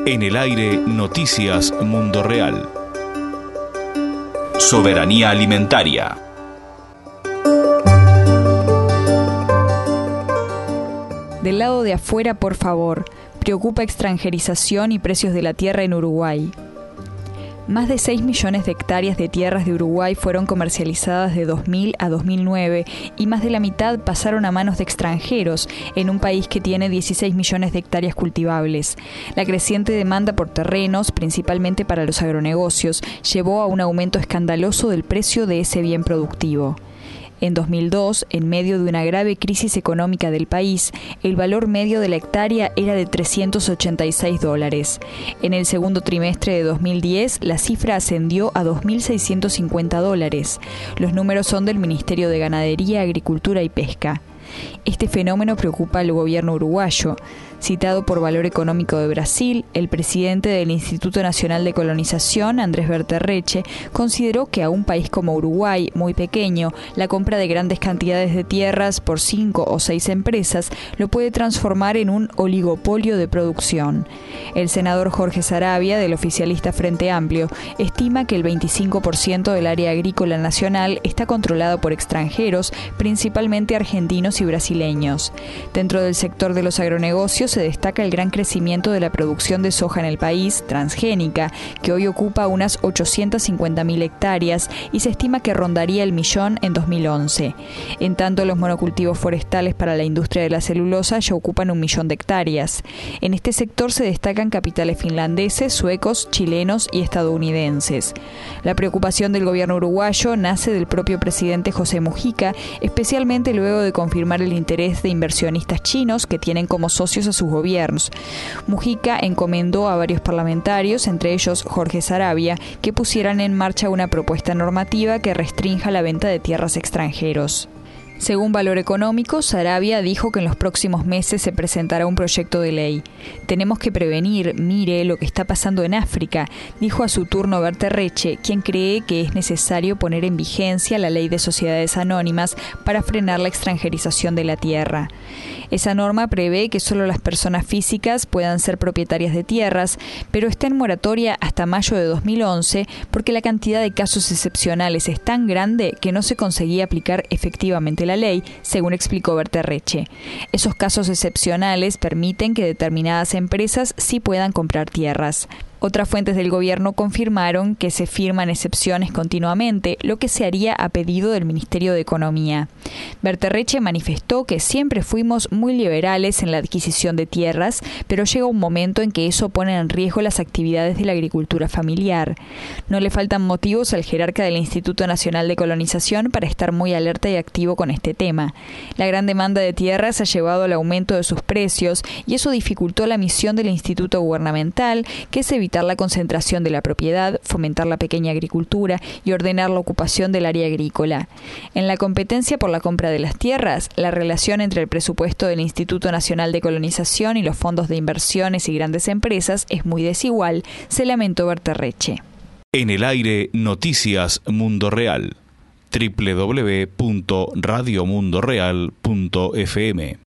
En el aire, Noticias Mundo Real. Soberanía alimentaria. Del lado de afuera, por favor, preocupa extranjerización y precios de la tierra en Uruguay. Más de 6 millones de hectáreas de tierras de Uruguay fueron comercializadas de 2000 a 2009 y más de la mitad pasaron a manos de extranjeros en un país que tiene 16 millones de hectáreas cultivables. La creciente demanda por terrenos, principalmente para los agronegocios, llevó a un aumento escandaloso del precio de ese bien productivo. En 2002, en medio de una grave crisis económica del país, el valor medio de la hectárea era de $386. En el segundo trimestre de 2010, la cifra ascendió a $2.650. Los números son del Ministerio de Ganadería, Agricultura y Pesca. Este fenómeno preocupa al gobierno uruguayo. Citado por Valor Económico de Brasil, el presidente del Instituto Nacional de Colonización, Andrés Berterreche, consideró que a un país como Uruguay, muy pequeño, la compra de grandes cantidades de tierras por 5 o 6 empresas lo puede transformar en un oligopolio de producción. El senador Jorge Saravia, del oficialista Frente Amplio, estima que el 25% del área agrícola nacional está controlado por extranjeros, principalmente argentinos y brasileños. Dentro del sector de los agronegocios se destaca el gran crecimiento de la producción de soja en el país, transgénica, que hoy ocupa unas 850.000 hectáreas y se estima que rondaría el millón en 2011. En tanto, los monocultivos forestales para la industria de la celulosa ya ocupan 1 millón de hectáreas. En este sector se destacan capitales finlandeses, suecos, chilenos y estadounidenses. La preocupación del gobierno uruguayo nace del propio presidente José Mujica, especialmente luego de confirmar el interés de inversionistas chinos que tienen como socios a sus gobiernos. Mujica encomendó a varios parlamentarios, entre ellos Jorge Saravia, que pusieran en marcha una propuesta normativa que restrinja la venta de tierras a extranjeros. Según Valor Económico, Saravia dijo que en los próximos meses se presentará un proyecto de ley. Tenemos que prevenir, mire lo que está pasando en África, dijo a su turno Berterreche, quien cree que es necesario poner en vigencia la ley de sociedades anónimas para frenar la extranjerización de la tierra. Esa norma prevé que solo las personas físicas puedan ser propietarias de tierras, pero está en moratoria hasta mayo de 2011 porque la cantidad de casos excepcionales es tan grande que no se conseguía aplicar efectivamente la ley, según explicó Berterreche. Esos casos excepcionales permiten que determinadas empresas sí puedan comprar tierras. Otras fuentes del gobierno confirmaron que se firman excepciones continuamente, lo que se haría a pedido del Ministerio de Economía. Berterreche manifestó que siempre fuimos muy liberales en la adquisición de tierras, pero llega un momento en que eso pone en riesgo las actividades de la agricultura familiar. No le faltan motivos al jerarca del Instituto Nacional de Colonización para estar muy alerta y activo con este tema. La gran demanda de tierras ha llevado al aumento de sus precios y eso dificultó la misión del instituto gubernamental, que es evitar la concentración de la propiedad, fomentar la pequeña agricultura y ordenar la ocupación del área agrícola. En la competencia por la compra de las tierras, la relación entre el presupuesto del Instituto Nacional de Colonización y los fondos de inversiones y grandes empresas es muy desigual, se lamentó Berterreche. En el aire, Noticias Mundo Real. www.radiomundoreal.fm